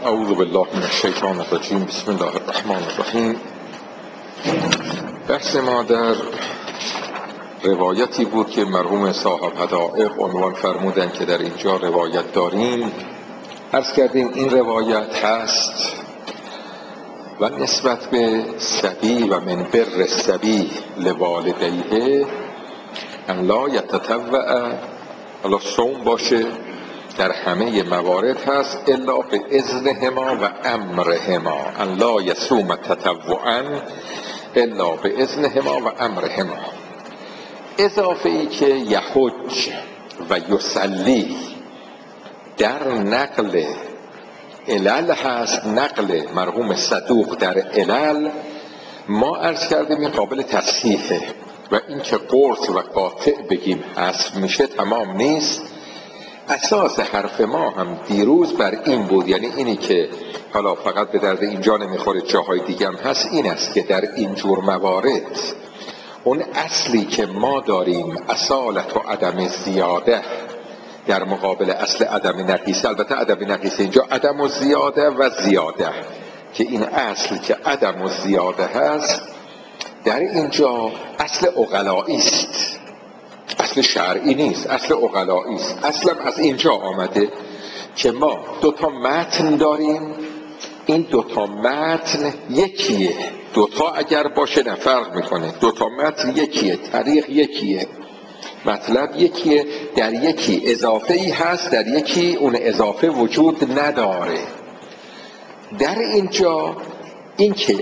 اعوذ بالله من الشیطان الرجیم. بسم الله الرحمن الرحیم. بحث ما در روایتی بود که مرحوم صاحب حدائق عنوان فرمودن که در اینجا روایت داریم. عرض کردیم این روایت هست و نسبت به صبی و من بر الصبی لوالدیه ان لا یتطوع، حالا صوم باشه در همه موارد هست الا به اذنهما و امرهما، ان لا یصوم تطوعا الا به اذنهما و امرهما. اضافه ای که یحج و یصلی در نقل علل هست، نقل مرحوم صدوق در علل ما عرض کردیم این قابل تصحیحه و این که قرص و قاطع بگیم حذف میشه تمام نیست. اساس حرف ما هم دیروز بر این بود، یعنی اینی که حالا فقط به درد اینجا نمیخوره جاهای دیگه هم هست، این است که در اینجور موارد اون اصلی که ما داریم اصالت و عدم زیاده در مقابل اصل عدم نقیصه، البته عدم نقیصه اینجا عدم و زیاده و زیاده، که این اصل که عدم و زیاده هست در اینجا اصل عقلایی است، اصل شرعی نیست، اصل عقلایی است. اصلا از اینجا آمده که ما دوتا متن داریم، این دوتا متن یکیه، دوتا اگر باشه نه فرق میکنه، دوتا متن یکیه، طریق یکیه، مطلب یکیه، در یکی اضافه ای هست، در یکی اون اضافه وجود نداره. در اینجا این که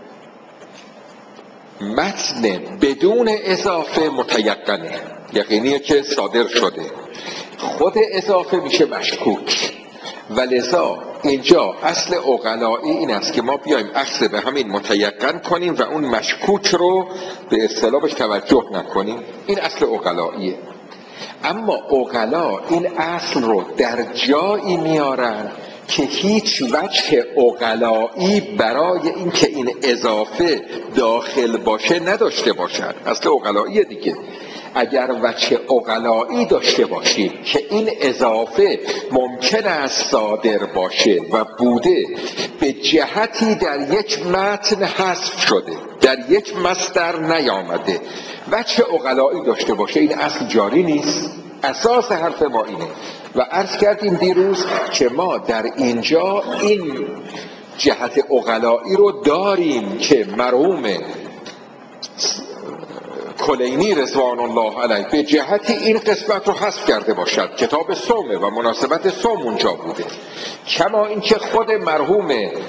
متن بدون اضافه متیقنه، یقینیه که صادر شده، خود اضافه میشه مشکوک، ولذا اینجا اصل عقلایی این است که ما بیایم اخذ به همین متیقن کنیم و اون مشکوک رو به اصطلاح بهش توجه نکنیم. این اصل عقلاییه. اما عقلا این اصل رو در جایی میارن که هیچ وجه عقلایی برای اینکه این اضافه داخل باشه نداشته باشد. اصل عقلاییه دیگه. اگر وجه عقلایی داشته باشیم که این اضافه ممکن است صادر باشه و بوده به جهتی در یک متن حذف شده، در یک مصدر نیامده، وجه عقلایی داشته باشه، این اصل جاری نیست. اساس حرف ما اینه و عرض کردیم دیروز که ما در اینجا این جهت عقلایی رو داریم که مرحوم کلینی رضوان الله علیه به جهت این قسمت رو حذف کرده باشد. کتاب صومه و مناسبت صوم اونجا بوده، کما اینکه خود مرحوم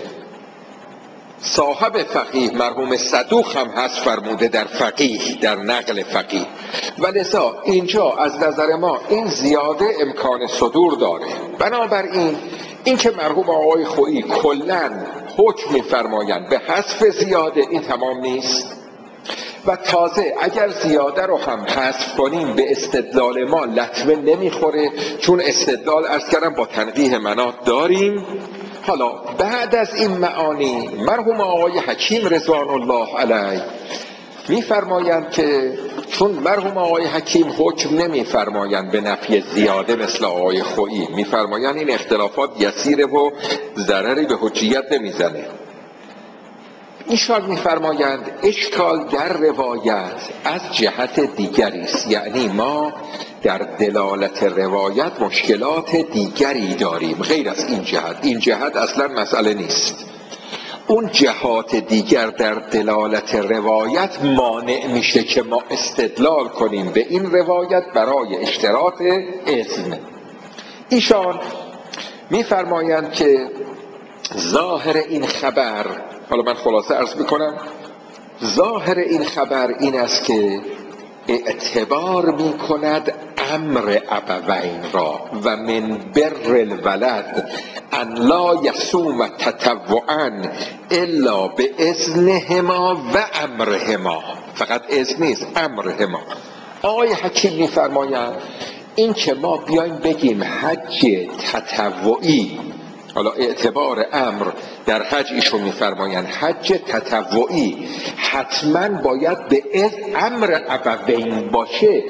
صاحب فقیه مرحوم صدوق هم حذف فرموده در فقیه، در نقل فقیه، ولذا اینجا از نظر ما این زیاده امکان صدور داره. بنابراین این که مرحوم آقای خویی کلن حکم می‌فرمایند به حذف زیاده، این تمام نیست و تازه اگر زیاده رو هم حذف کنیم به استدلال ما لطمه نمیخوره، چون استدلال عرض کردم با تنقیح مناط داریم. حالا بعد از این معانی مرحوم آقای حکیم رضوان الله علیه میفرمایند که چون مرحوم آقای حکیم حکم نمیفرمایند به نفی زیاده مثل آقای خویی، میفرمایند این اختلافات یسیره و ضرری به حجیت نمیزنه. ایشان میفرمایند اشکال در روایت از جهت دیگری است، یعنی ما در دلالت روایت مشکلات دیگری داریم غیر از این جهت. این جهت اصلا مسئله نیست، اون جهات دیگر در دلالت روایت مانع میشه که ما استدلال کنیم به این روایت برای اشتراط اذن. ایشان میفرمایند که ظاهر این خبر، حالا من خلاصه عرض میکنم، ظاهر این خبر این است که اعتبار میکند امر ابوین را و من بر الولد ان لا یصوم تطوعا الا به اذنهما و امرهما، فقط اذن نیست، امرهما. آقای حکیم میفرمایند این که ما بیایم بگیم حج تطوعی، حالا اعتبار امر در حج ایشون میفرمایند حج تطوعی حتما باید به امر ابوین باشه،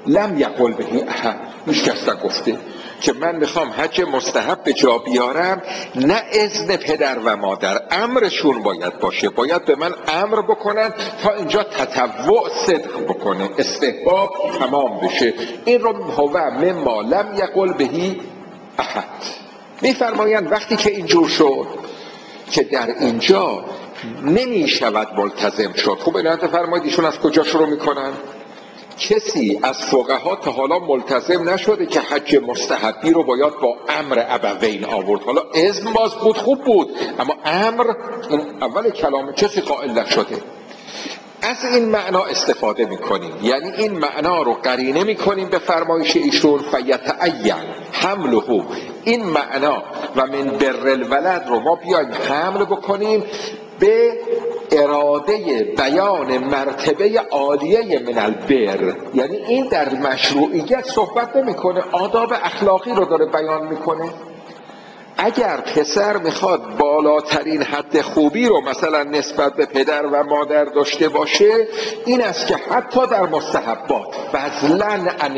لم یقل بهی احد، هیچ کس نگفته که من میخوام حج مستحب به جا بیارم، نه اذن پدر و مادر، امرشون باید باشه، باید به من امر بکنن تا اینجا تطوع صدق بکنه، استحباب تمام بشه. این رو هو مما لم یقل بهی احد. میفرمایند وقتی که اینجور شد که در اینجا نمی شود ملتزم شد. خوب اینات فرمایید ایشون از کجا شروع میکنن؟ کسی از فقها تا حالا ملتزم نشده که حج مستحبی رو باید با امر ابوین آورد. حالا اذن باز بود، خوب بود، اما امر، این اول کلام، کسی قائل نشده. از این معنا استفاده میکنیم، یعنی این معنا رو قرینه میکنیم به فرمایش ایشون فیتعین حمله، این معنا و من بر الولد رو ما بیایم حمل بکنیم به اراده بیان مرتبه عالیه من البر. یعنی این در مشروعیت صحبت نمیکنه، آداب اخلاقی رو داره بیان میکنه. اگر پسر میخواد بالاترین حد خوبی رو مثلا نسبت به پدر و مادر داشته باشه، این است که حتی در مستحبات فضلا عن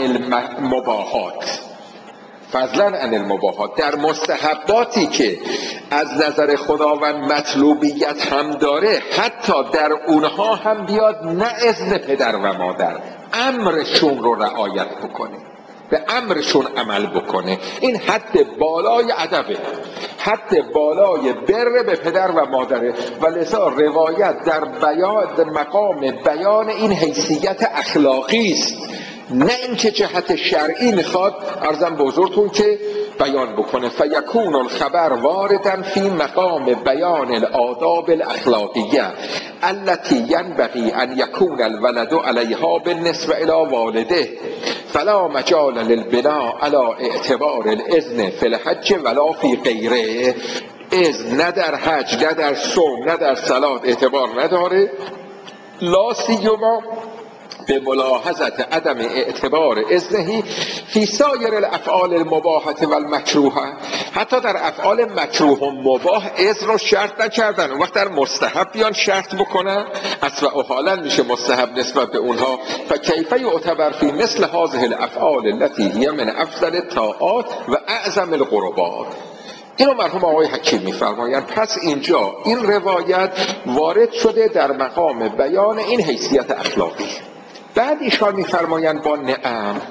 المباحات، در مستحباتی که از نظر خداوند مطلوبیت هم داره، حتی در اونها هم بیاد نه اذن پدر و مادر، امرشون رو رعایت بکنه، به امرشون عمل بکنه. این حد بالای ادبه، حد بالای بر به پدر و مادره. و لذا روایت در مقام بیان این حیثیت اخلاقی است، نه اینکه جهت شرعی میخواد عرضم به حضورتون که بیان بکنه. فیکون الخبر واردن فی مقام بیان الآداب الاخلاقیه التي ینبغی ان یکون الولد علیها بالنسبه الی والده، فلا مجال للبناء علی اعتبار الاذن فی الحج ولا فی غیره. اذن نه در حج، نه در صوم، نه در صلات اعتبار نداره، لا سیما به ملاحظت عدم اعتبار اذنه فی سایر الافعال المباحه و المکروهه. حتی در افعال مکروه و مباح اذن رو شرط نکردن، اون وقت در مستحب بیان شرط بکنن، اصلا و حالا میشه مستحب نسبت به اونها. فکیف یعتبر فی مثل هذه الافعال التي هی من افضل الطاعات و اعظم القربات. اینو مرحوم آقای حکیم میفرمایند. پس اینجا این روایت وارد شده در مقام بیان این حیثیت اخلاقی. بعد ایشان میفرمایند با نعم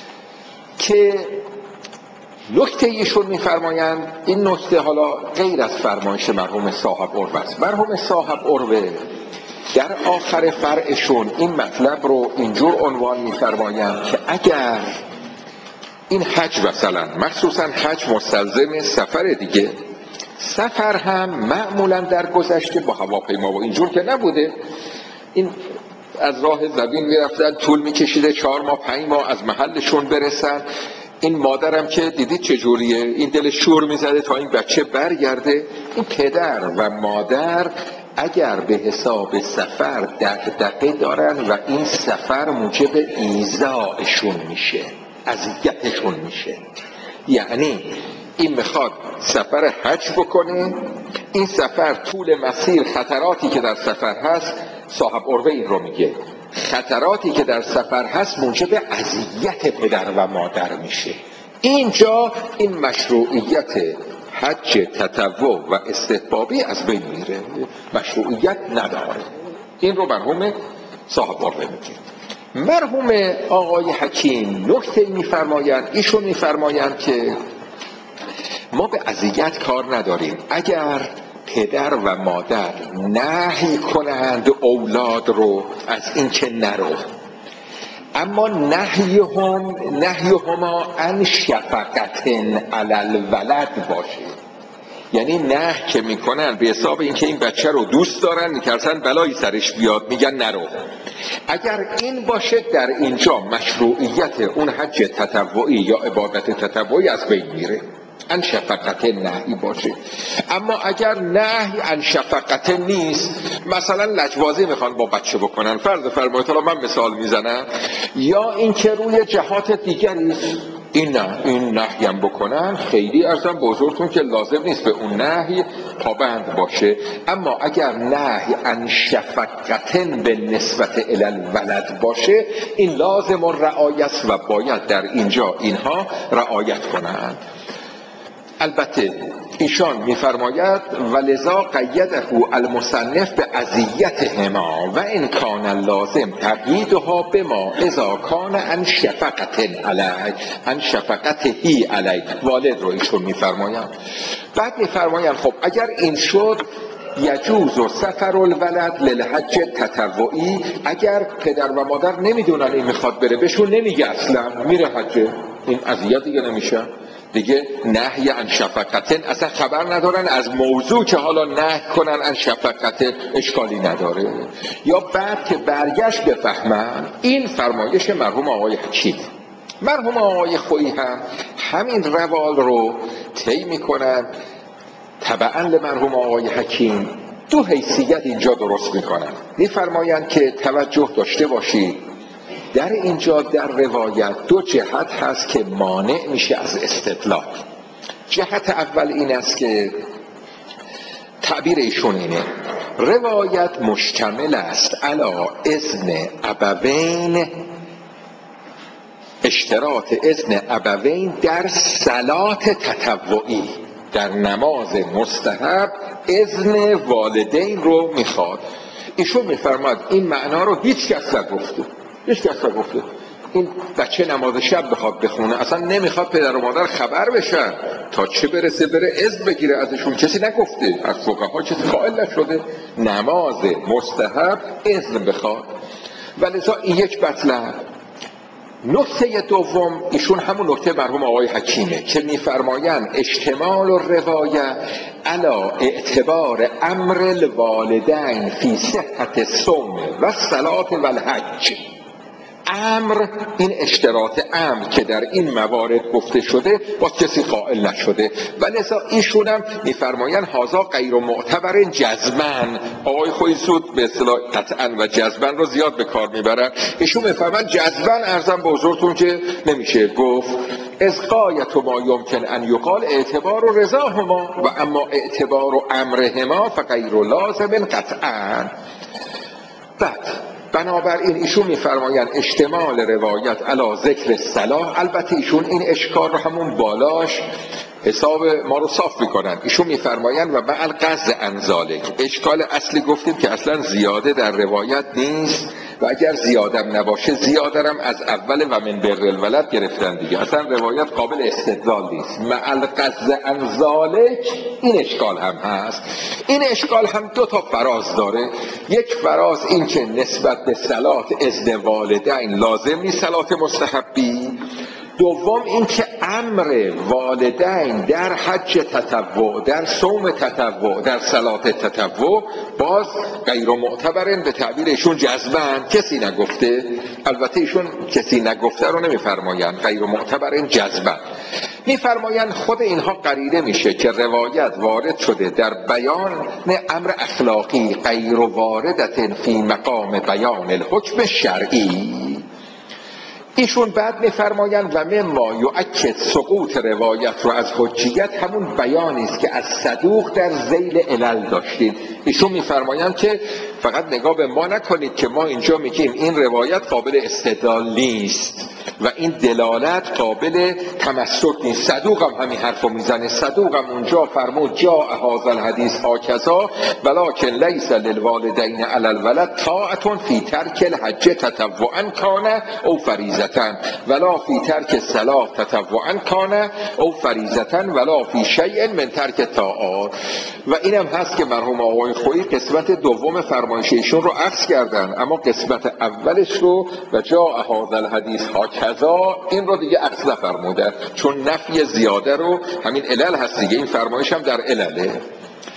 که نکته ایشون میفرمایند، این نکته حالا غیر از فرمایش مرحوم صاحب عروه است. مرحوم صاحب عروه در آخر فرعشون این مطلب رو اینجور عنوان میفرمایند که اگر این حج مثلا، مخصوصا حج مستلزم سفر دیگه، سفر هم معمولا در گذشته با هواپیما و اینجور که نبوده، این از راه زمین میرفتن، طول میکشیده 4 ماه 5 ماه از محلشون برسن. این مادرم که دیدید چجوریه، این دل شور میزده تا این بچه برگرده. این پدر و مادر اگر به حساب سفر دغدغه دارن و این سفر موجب ایذایشون میشه، اذیتشون میشه، یعنی این میخواد سفر حج بکنه، این سفر طول مسیر خطراتی که در سفر هست، صاحب عروه این رو میگه، خطراتی که در سفر هست موجب اذیت پدر و مادر میشه. اینجا این مشروعیت حج تطوع و استحبابی از بین میره، مشروعیت نداره. این رو مرحوم صاحب عروه میگه. مرحوم آقای حکیم نکته میفرمایند، ایشون میفرمایند که ما به اذیت کار نداریم اگر پدر و مادر نهی کنند اولاد رو از این که نرو، اما نهیهما عن شفقت علی الولد باشه. یعنی نه که میکنن به حساب اینکه این بچه رو دوست دارن، میترسن بلایی سرش بیاد میگن نرو. اگر این باشه در اینجا مشروعیت اون حج تطوعی یا عبادت تطوعی از بین میره، ان شفقت نهی باشه. اما اگر نهی ان شفقت نیست، مثلا لجبازی میخوان با بچه بکنن، فرض فرمایید، حالا من مثال میزنم، یا اینکه روی جهات دیگری این نهی هم بکنن، خیلی ارزم بزرگتون که لازم نیست به اون نهی پابند باشه. اما اگر نهی عن شفقتن به نسبت الالولد باشه، این لازم و رعایت و باید در اینجا اینها رعایت کنند. البته ایشان میفرماید ولذا قیده المصنف به اذیتهما و ان کان لازم تقییدها بما اذا کان عن شفقت علی عن شفقته علی. والد رو ایشون میفرماید. بعد میفرماید خب اگر این شد یجوز و سفر الولد للحج تطوعی، اگر پدر و مادر نمیدونن این میخواد بره، بهشون نمیگه اصلا میره حج، این اذیت دیگه نمیشه دیگه. نهی عن شفقتن اصلا خبر ندارن از موضوع که حالا نهی کنن عن شفقتن اشکالی نداره. یا بعد که برگشت بفهمن. این فرمایش مرحوم آقای حکیم. مرحوم آقای خویی هم همین روال رو طی میکنن. تبعاً لمرحوم آقای حکیم دو حیثیت اینجا درست میکنن. میفرمایند که توجه داشته باشید در اینجا در روایت دو جهت هست که مانع میشه از استدلال. جهت اول این است که تعبیر ایشون اینه روایت مشتمل است علی اذن ابوین، اشتراط اذن ابوین در صلات تطوعی، در نماز مستحب اذن والدین رو میخواد. ایشون میفرماد این معنا رو هیچ کس نگفته، هیچ کس نگفته. این بچه نماز شب بخواد بخونه اصلا نمیخواد پدر و مادر خبر بشن تا چه برسه بره اذن بگیره ازشون. کسی نگفته، از فقها کسی قائل نشده نماز مستحب اذن بخواد. ولذا این یک مطلب. نکته دوم ایشون همون نکته مرحوم آقای حکیمه که میفرمایند اشتمال و روایت علی اعتبار امر الوالدین فی صحت الصوم و الصلاة و الحج. امر، این اشتراط امر که در این موارد گفته شده باز کسی قائل نشده. ولذا ایشون هم میفرمایند هذا غیر معتبر جزمن. آقای خویزود به اصطلاح قطعا و جزمن رو زیاد به کار میبرن. ایشون میفرمایند جزمن ارزم به حضورتون که نمیشه گفت. از غایت ما یمکن ان یقال اعتبار و رضاهما و اما اعتبار و امرهما فغیر لازم قطعا. بعد بنابراین ایشون میفرمایند اشتمال روایت علی ذکر صلاح. البته ایشون این اشکال رو همون بالاش حساب ما رو صاف میکنن. ایشون میفرمایند و مع القصد عن ذلک، اشکال اصلی گفتیم که اصلا زیاده در روایت نیست و اگر زیادم نباشه زیادرم از اول و من بر الولد گرفتن دیگه، اصلا روایت قابل استدلال نیست. مع القصد عن ذلک این اشکال هم هست. این اشکال هم دو تا فراز داره. یک فراز این که نسبت به صلات اذن والدین لازم نیست صلات مستحبی. دوم این که امر والدین در حج تطوع، در صوم تطوع، در صلات تطوع باز غیر معتبرن به تعبیر ایشون جزمن. کسی نگفته. البته ایشون کسی نگفته رو نمیفرمایند، غیر معتبرن جزمن میفرمایند. خود اینها قرینه میشه که روایت وارد شده در بیان امر اخلاقی غیر واردت فی مقام بیان الحکم شرعی. ایشون بعد میفرمایند و مما یؤکد سقوط روایت رو از حجیت همون بیانی است که از صدوق در ذیل علل داشتید. ایشون میفرمایند که فقط نگاه به ما نکنید که ما اینجا میگیم این روایت قابل استدلال نیست و این دلالت قابل تمسک نیست. صدوق هم همین حرفو میزنه. صدوق هم اونجا فرمود جاء هذا الحدیث هکذا ولکن لیس للوالدین علی الولد طاعة فی ترک الحج تطوعا کان او فریضة ولا فی ترک الصلاة تطوعا کان او فریضة ولا فی شیء من ترک الطاعات. و اینم هست که مرحوم آقای خویی قسمت دوم فرمایش ایشون رو عکس کردن، اما قسمت اولش رو و جاء هذا الحدیث هکذا این رو دیگه عکس نفرمودن، چون نفی زیاده رو همین علل هست دیگه. این فرمایش هم در علله.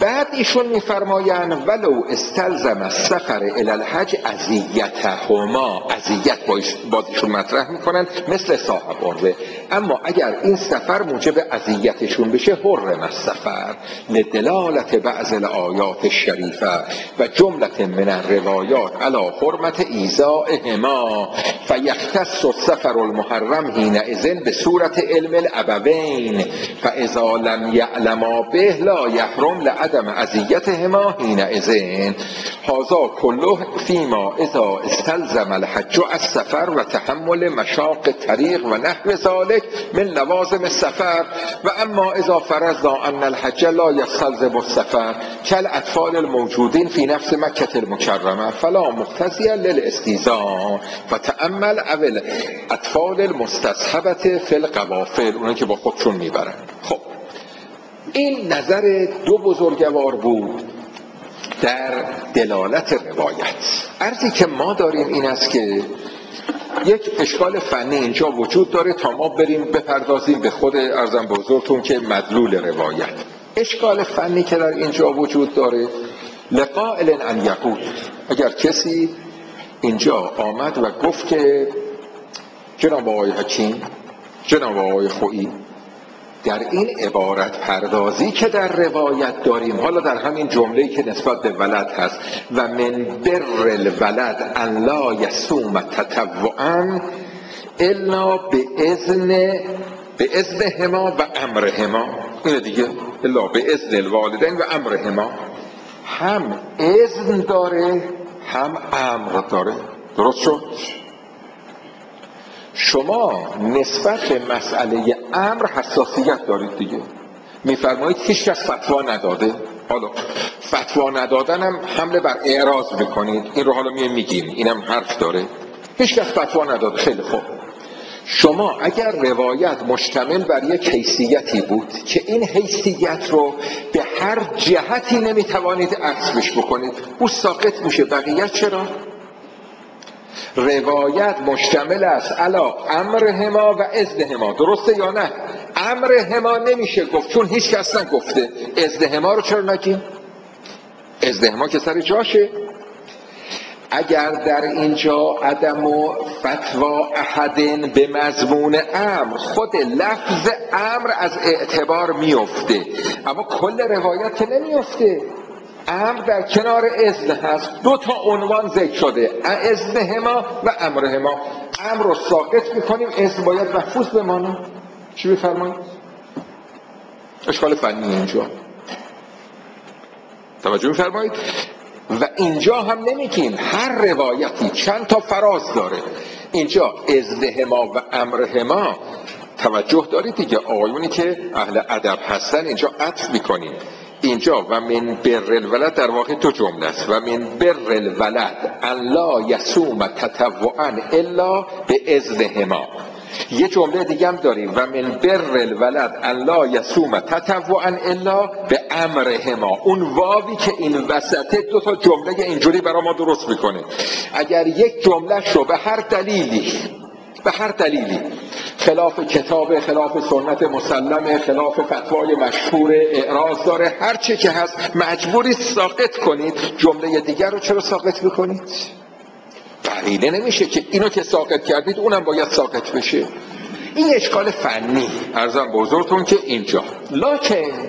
بعد ایشون میفرمایند ولو استلزم السفر الی الحج اذیتهما، اذیت باز ایشون مطرح میکنن مثل صاحب عروه، اما اگر این سفر موجب اذیتشون بشه حرم السفر لدلالت بعض الآیات الشریفه و جمله من الروایات علی حرمت ایذائهما فیختص السفر المحرم حینئذ به صورت علم الابوین فاذا لم یعلما به لا یحرم لعدم اذیتهما حینئذ. هذا کله فیما اذا استلزم الحج السفر و تحمل مشاق الطریق و نحو ذلك من لوازم السفر و اما اذا فرضنا ان الحج لا يستلزم السفر كالاطفال الموجودين في نفس مکة المکرمه فلا مقتضی للاستیذان و تأمل اول اطفال المستصحبه فی القوافل، اونایی که با خودشون میبرن. خب این نظر دو بزرگوار بود در دلالت روایت. عرضی که ما داریم این است که یک اشکال فنی اینجا وجود داره تا ما بریم بپردازیم به خود عرضم بزرگتون که مدلول روایت. اشکال فنی که در اینجا وجود داره لقائل ان یقول، اگر کسی اینجا آمد و گفت که جناب آقای حکیم، جناب آقای خویی، در این عبارت پردازی که در روایت داریم، حالا در همین جمله‌ای که نسبت به ولد هست و من بر الولد ان لا یصوم تطوعا الا به اذنهما و امرهما، اینه دیگه، الا به اذن الوالدین و امرهما، هم اذن داره هم امر داره. درست شد؟ شما نسبت به مسئله امر حساسیت دارید دیگه، میفرمایید هیچ کس فتوا نداده. حالا فتوا ندادن هم حمله بر اعراض میکنید، این رو حالا میگیم، اینم حرف داره، هیچ کس فتوا نداده. خیلی خوب، شما اگر روایت مشتمل بر یک حیثیتی بود که این حیثیت رو به هر جهتی نمیتوانید عکسش بکنید، او ساقط میشه، بقیه چرا؟ روایت مشتمل است علا امرهما و اذنهما، درسته یا نه؟ امرهما نمیشه گفت چون هیچ کس نگفته، اذنهما رو چرا نگیم؟ اذنهما که سر جاشه. اگر در اینجا عدم و فتوا احدن به مضمون امر، خود لفظ امر از اعتبار میفته، اما کل روایت که نمیفته. امر در کنار اذن هست، دو تا عنوان ذکر شده، اذنهما و امرهما. امر رو ساقط میکنیم، اذن باید محفوظ بمانه. چی بفرمایید؟ اشکال فنی اینجا توجه بفرمایید. و اینجا هم نمیگیم، هر روایتی چند تا فراز داره. اینجا اذنهما و امرهما، توجه دارید دیگه، آقایونی که اهل ادب هستن اینجا عطف میکنیم. اینجا و من بر الولد در واقع دو جمله است، و من بر الولد ان لا یصوم تطوعا الا به اذنهما. یه جمله دیگه هم داریم و من بر الولد ان لا یصوم تطوعا الا به امرهما. اون واوی که این وسطه دو تا جمله اینجوری برای ما درست میکنه. اگر یک جمله رو به هر دلیلی خلاف کتاب، خلاف سنت مسلمه، خلاف فتوای مشهور، اعراض داره، هر چی که هست مجبوری ساقط کنید، جمله دیگر رو چرا ساقط میکنید؟ قرینه نمیشه که اینو که ساقط کردید اونم باید ساقط بشه. این اشکال فنی عرضم بزرگتون که اینجا، لکن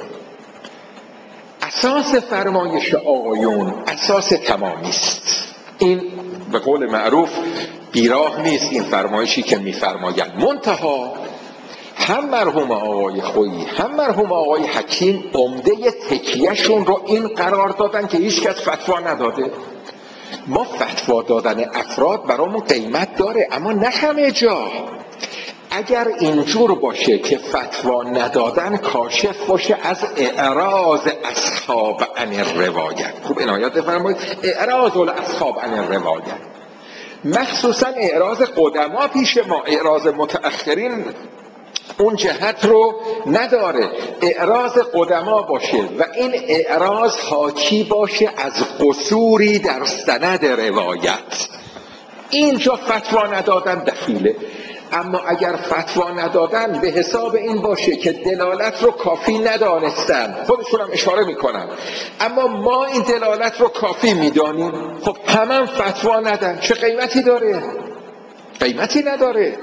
اساس فرمایش آقایون اساس تمامی است. این به قول معروف بیراه نیست این فرمایشی که میفرمایند. منتها هم مرحوم آقای خویی هم مرحوم آقای حکیم عمده تکیهشون رو این قرار دادن که هیچ کس فتوا نداده. ما فتوا دادن افراد برامون قیمت داره، اما نه همه جا. اگر اینجور باشه که فتوا ندادن کاشف باشه از اعراض اصحاب عن الروایت، خوب عنایت بفرمایید، اعراض الاصحاب عن الروایت، مخصوصا اعراض قدما پیش ما، اعراض متأخرین اون جهت رو نداره. اعراض قدما باشه و این اعراض حاکی باشه از قصوری در سند روایت، اینجا فتوا ندادن دخیله. اما اگر فتوا ندادن به حساب این باشه که دلالت رو کافی ندانستن، خودشون هم اشاره میکنن، اما ما این دلالت رو کافی میدانیم، خب همه فتوا ندن، چه قیمتی داره؟ قیمتی نداره.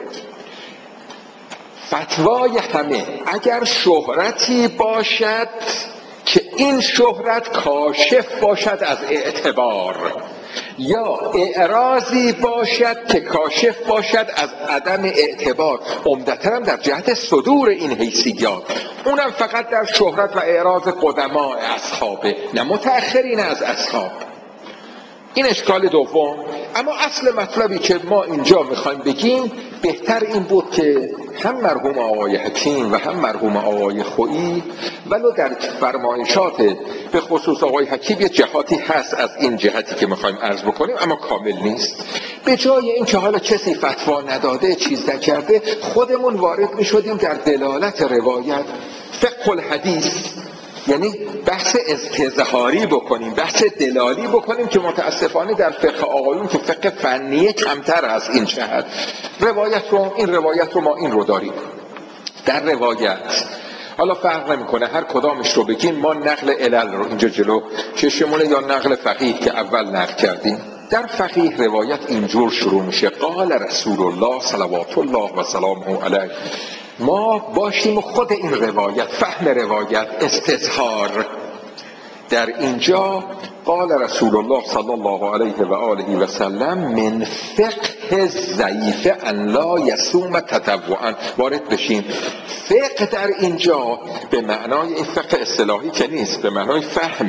فتوای همه اگر شهرتی باشد که این شهرت کاشف باشد از اعتبار، یا اعراضی باشد که کاشف باشد از عدم اعتبار، عمدتاً هم در جهت صدور این حیثیات، اونم فقط در شهرت و اعراض قدماء اصحابه، نه متأخرین از اصحاب. این اشکال دوم. اما اصل مطلبی که ما اینجا میخوایم بگیم، بهتر این بود که هم مرحوم آقای حکیم و هم مرحوم آقای خویی، ولو در فرمایشات به خصوص آقای حکیم یه جهاتی هست از این جهتی که میخوایم عرض بکنیم، اما کامل نیست. به جای این که حالا کسی فتوا نداده، چیز نکرده، خودمون وارد میشدیم در دلالت روایت، فقه الحدیث، یعنی بحث استظهاری بکنیم، بحث دلالی بکنیم که متاسفانه در فقه آقایون که فقه فنیه کمتر از این جهت. این روایت رو ما این رو داریم در روایت، حالا فرق نمیکنه هر کدامش رو بگیم، ما نقل علل رو اینجا جلو چشمونه یا نقل فقیه که اول نقل کردیم. در فقیه روایت اینجور شروع میشه: قال رسول الله صلوات الله و سلامه علیه. ما باشیم خود این روایت، فهم روایت، استظهار. در اینجا قال رسول الله صلی الله علیه و آله و سلم من فقه ضعیف ان لا یصوم تطوعا وارد بشیم. فقه در اینجا به معنای این فقه اصطلاحی که نیست، به معنای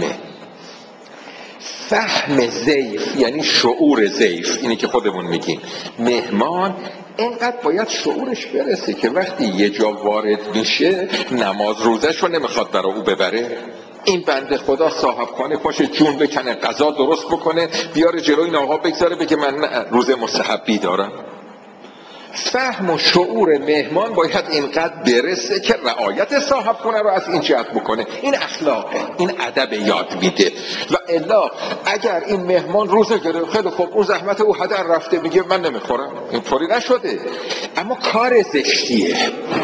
فهم ضعیف، یعنی شعور ضعیف. اینی که خودمون میگیم مهمان اینقدر باید شعورش برسه که وقتی یه جا وارد میشه نماز روزش رو نمیخواد برای او ببره. این بنده خدا صاحب خانه پاشه جون بکنه، غذا درست بکنه، بیاره جلوی این آقا بگذاره بگه من روز مستحبی دارم. فهم و شعور مهمان باید اینقدر برسه که رعایت صاحب خونه رو از این جهت بکنه. این اخلاقه، این ادب یاد میده. و الا اگر این مهمان روزه گرفت، خیلی خوب، اون زحمت او هدر رفته، میگه من نمیخورم، اینطوری نشده، اما کار زشتیه.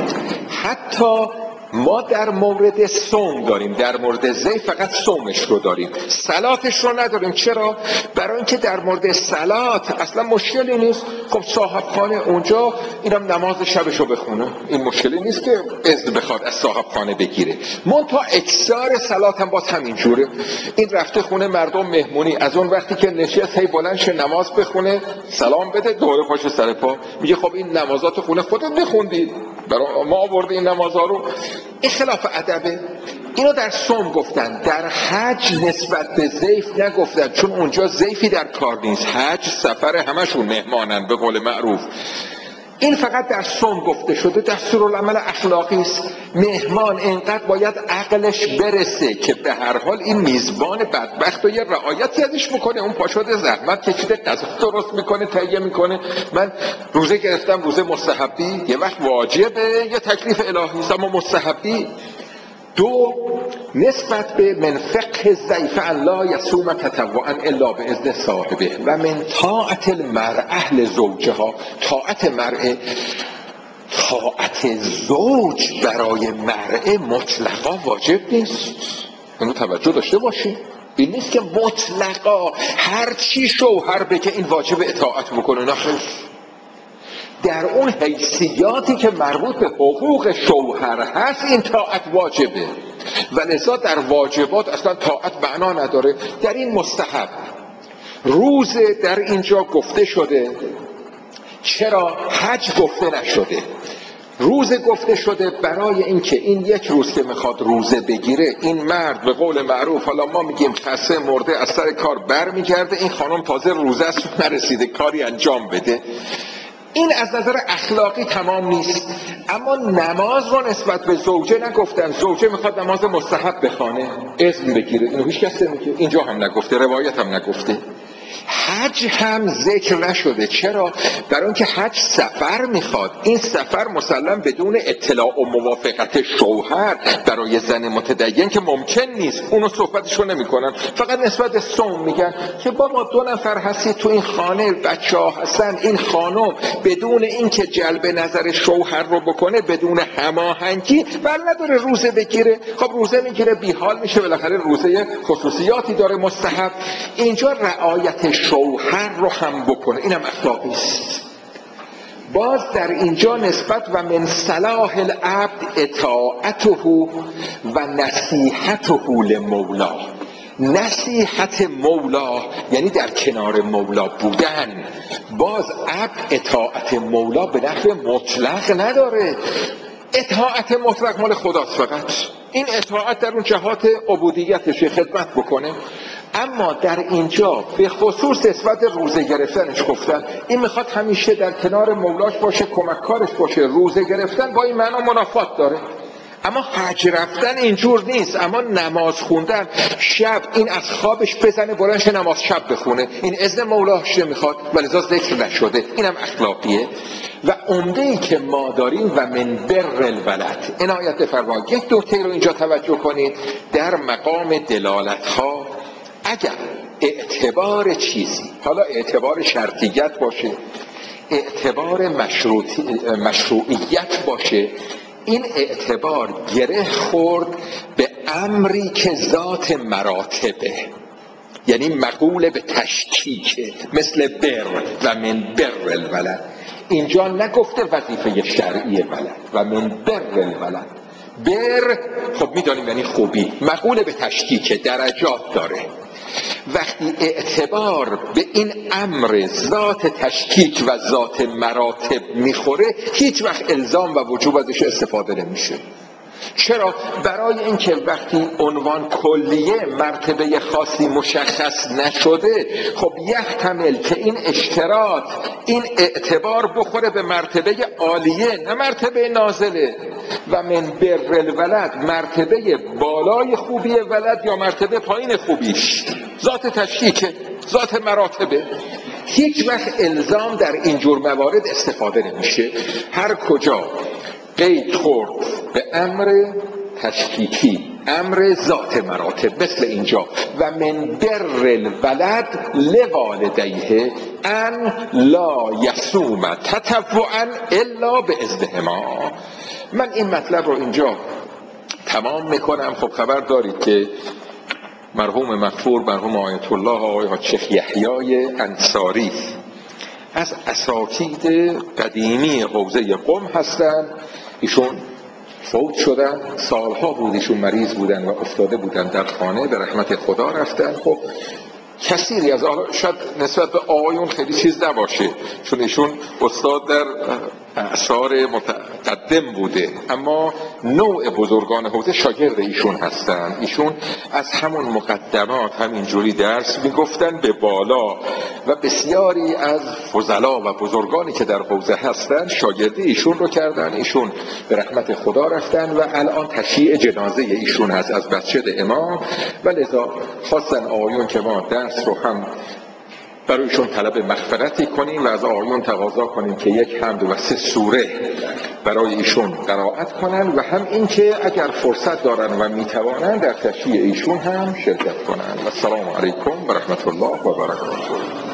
حتی ما در مورد صوم داریم، در مورد ضعیف فقط صومش رو داریم، صلاتش رو نداریم. چرا؟ برای اینکه در مورد صلات اصلا مشکلی نیست. خب صاحب خانه اونجا اینم نماز شبش رو بخونه، این مشکلی نیست که اذن بخواد از صاحب خانه بگیره. منتها اکثار صلات هم باز همین جوره. این رفته خونه مردم مهمونی، از اون وقتی که نشست هی بلند شه نماز بخونه، سلام بده، دوره پاشه سر پا، میگه خب این نمازات خونه خودت بخوندی، برای ما آورده این نمازها رو. این خلاف ادبه. اینو در صوم گفتن، در حج نسبت به ضیف نگفتن، چون اونجا ضیفی در کار نیست. حج سفر همشون مهمانن به قول معروف. این فقط در صوم گفته شده، دستورالعمل اخلاقی است. مهمان اینقدر باید عقلش برسه که به هر حال این میزبان بدبخت و یه رعایتی ازش بکنه. اون پاشده زحمت کشیده، غذا درست میکنه، تهیه میکنه. من روزه گرفتم، روزه مستحبی، یه وقت واجبه، یه تکلیف الهی است، اما مستحبی. دو، نسبت به من فقه ضعیف ان لا یصوم تطوعا الا باذن صاحبه و من طاعت المرأة لزوجها. طاعت مرأة، طاعت زوج برای مرأة مطلقا واجب نیست. اینو توجه داشته باشیم. این نیست که مطلقا هر چی شوهر بگه این واجب اطاعت بکنه، نه. در اون حیثیاتی که مربوط به حقوق شوهر هست این طاعت واجبه، و لذا در واجبات اصلا طاعت معنا نداره. در این مستحب. روزه در اینجا گفته شده، چرا حج گفته نشده؟ روزه گفته شده برای اینکه این یک روز که میخواد روزه بگیره، این مرد به قول معروف، حالا ما میگیم خسته مرده، از سر کار بر میگرده، این خانم تازه روزه است نرسیده کاری انجام بده. این از نظر اخلاقی تمام نیست. اما نماز رو نسبت به زوجه نگفتن. زوجه میخواد نماز مستحب بخوانه، اذن بگیره، اینو هیچ کس نمیگه. اینجا هم نگفته، روایت هم نگفته. حج هم ذکر نشده. چرا؟ برای اینکه حج سفر میخواد. این سفر مسلم بدون اطلاع و موافقت شوهر برای زن متدین که ممکن نیست. اونو صحبتشو نمیکنن، فقط نسبت به صوم میگن که بابا 2 نفر هستی تو این خانه، بچه ها هستن، این خانم بدون اینکه جلب نظر شوهر رو بکنه، بدون هماهنگی بل نداره روزه بگیره. خب روزه میگیره، بیحال میشه، بالاخره روزه خصوصیاتی داره مستحب. اینجا رعایت شوهر رو هم بکنه، اینم اخلاقی است. باز در اینجا نسبت و من صلاح العبد اطاعته و نصیحته لمولا. نصیحت مولا یعنی در کنار مولا بودن. باز عبد اطاعت مولا به نحو مطلق نداره. اطاعت مطلق مال خداست فقط. این اطاعت در اون جهات عبودیتش خدمت بکنه. اما در اینجا به خصوص نسبت روزه گرفتنش گفتن این میخواد همیشه در کنار مولاش باشه، کمککارش باشه. روزه گرفتن با این معنا منافات داره. اما حج رفتن اینجور نیست. اما نماز خوندن شب، این از خوابش بزنه بلنش نماز شب بخونه، این اذن مولاش نمیخواد ولذا ذکر نشده. اینم اخلاقیه. و عمده ای که ما داریم و من بر الولد. عنایت بفرمایید یک نکته رو اینجا توجه کنید. در مقام دلالت ها اگر اعتبار چیزی، حالا اعتبار شرطیت باشه، اعتبار مشروعیت باشه، این اعتبار گره خورد به امری که ذات مراتبه، یعنی مقول به تشکیکه، مثل بر و من بر الولد. اینجا نگفته وظیفه شرعی ولد و من بر الولد. بر خب میدانیم یعنی خوبی، مقول به تشکیکه، درجات داره. وقتی اعتبار به این امر ذات تشکیک و ذات مراتب میخوره، هیچ وقت الزام و وجوب ازش استفاده نمیشه. چرا؟ برای اینکه وقتی عنوان کلیه مرتبه خاصی مشخص نشده، خب یحتمل که این اشتراط، این اعتبار بخوره به مرتبه عالیه نه مرتبه نازله. و من بر الولد مرتبه بالای خوبی ولد یا مرتبه پایین خوبیش، ذات تشکیکه، ذات مراتبه. هیچ وقت الزام در اینجور موارد استفاده نمیشه. هر کجا قید خورد به امر تشکیکی، امر ذات مراتب، مثل اینجا و من بر الولد لوالدیه ان لا یصوم تطوعا الا باذنهما. من این مطلب رو اینجا تمام میکنم. خب خبر دارید که مرحوم مغفور، مرحوم آیت الله آقای حاج شیخ یحیی انصاری از اساتید قدیمی حوزه قم هستند. ایشون فوت شدن، سالها بود ایشون مریض بودن و افتاده بودن در خانه، به رحمت خدا رفتن. خب کثیری از شاید نسبت به آقایون خیلی چیز نباشه چون ایشون استاد در اعصار متقدم بوده، اما نوع بزرگان حوزه شاگرد ایشون هستن. ایشون از همون مقدمات همینجوری درس میگفتن به بالا و بسیاری از فضلا و بزرگانی که در حوزه هستن شاگردی ایشون رو کردن. ایشون به رحمت خدا رفتن و الان تشییع جنازه ایشون هست از مسجد امام و لذا خواستن آقایون که ما درس رو هم برایشون طلب مغفرتی کنیم و از آقایون تقاضا کنیم که یک حمد و 3 سوره برای ایشون قرائت کنن و هم این که اگر فرصت دارن و میتوانن در تشییع ایشون هم شرکت کنن. السلام علیکم و رحمت الله و برکاته.